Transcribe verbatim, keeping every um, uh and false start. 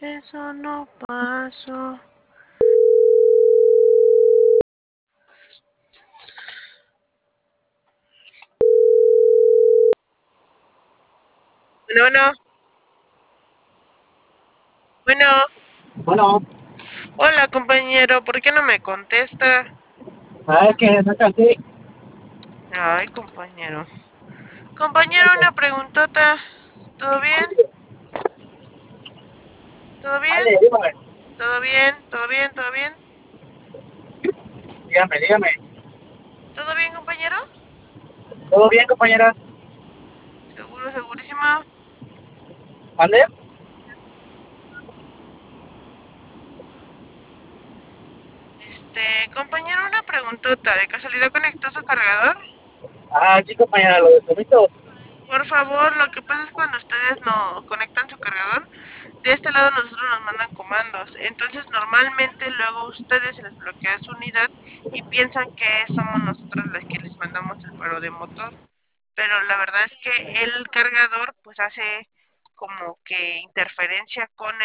Eso no pasó. Bueno, bueno. Bueno. Bueno, Hola, compañero. ¿Por qué no me contesta? ¿sabes qué? No alcancé. Ay, compañero. Compañero, una preguntota. ¿Todo bien? ¿Todo bien? Vale, dígame, ¿Todo bien? ¿Todo bien? ¿Todo bien? dígame, dígame. ¿Todo bien, compañero? ¿Todo bien, compañera? ¿Seguro, segurísimo? ¿Vale? Este, compañero, una preguntota. ¿De casualidad conectó su cargador? Ah, sí, compañera, lo descomito. Por favor, lo que pasa es cuando ustedes no conectan su cargador, de este lado nosotros nos mandan comandos. Entonces, normalmente luego ustedes se les bloquea su unidad y piensan que somos nosotros las que les mandamos el paro de motor. Pero la verdad es que el cargador pues hace como que interferencia con